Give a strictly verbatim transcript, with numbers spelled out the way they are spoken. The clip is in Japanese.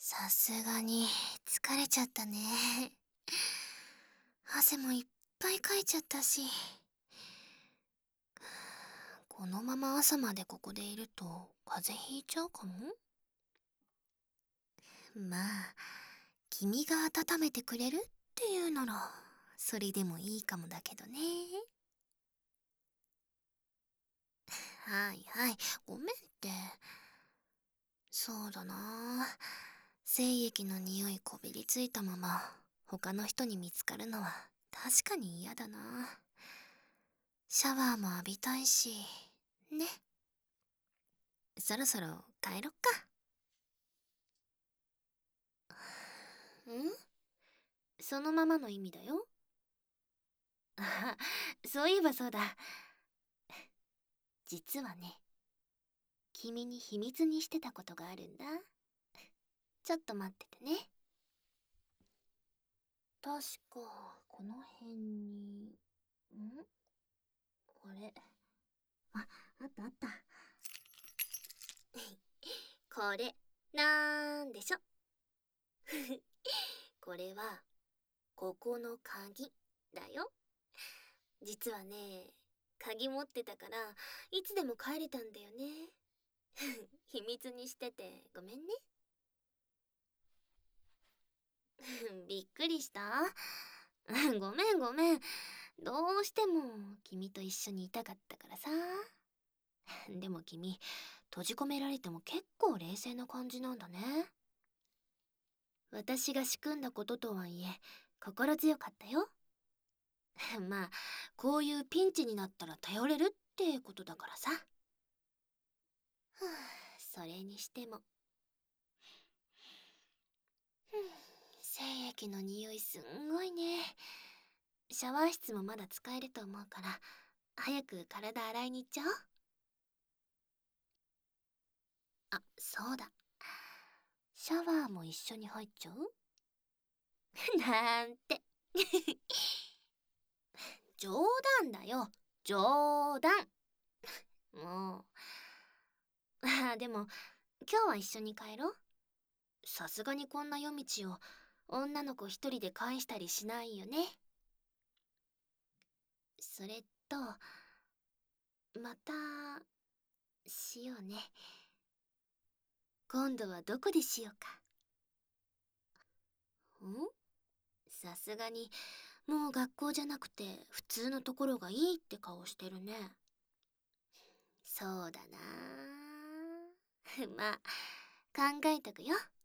さすがに疲れちゃったね。汗もいっぱいかいちゃったし。このまま朝までここでいると風邪ひいちゃうかも。まあ、君が温めてくれるっていうなら、それでもいいかもだけどね。はいはい、ごめんって。そうだな。精液の匂いこびりついたまま、他の人に見つかるのは確かに嫌だな。シャワーも浴びたいし、ね。そろそろ帰ろっか。んそのままの意味だよ。あ、そういえばそうだ。実はね、君に秘密にしてたことがあるんだ。ちょっと待っててね。確か、この辺に、んこれ。あ、あったあった。これ、なんでしょ。これは、ここの鍵だよ。実はね、鍵持ってたから、いつでも帰れたんだよね。秘密にしててごめんね。びっくりした。ごめんごめん。どうしても君と一緒にいたかったからさ。でも君、閉じ込められても結構冷静な感じなんだね。私が仕組んだこととはいえ、心強かったよ。まあ、こういうピンチになったら頼れるってことだからさ。ふぅ、それにしても。ふぅ、精液の匂いすんごいね。シャワー室もまだ使えると思うから、早く体洗いに行っちゃおう。あ、そうだ。シャワーも一緒に入っちゃうなんて。冗談だよ。冗談。もう。あ、でも、今日は一緒に帰ろう。さすがにこんな夜道を女の子一人で返したりしないよね。それと、また、しようね。今度はどこでしようか。んさすがに、もう学校じゃなくて普通のところがいいって顔してるね。そうだな。まあ、考えとくよ。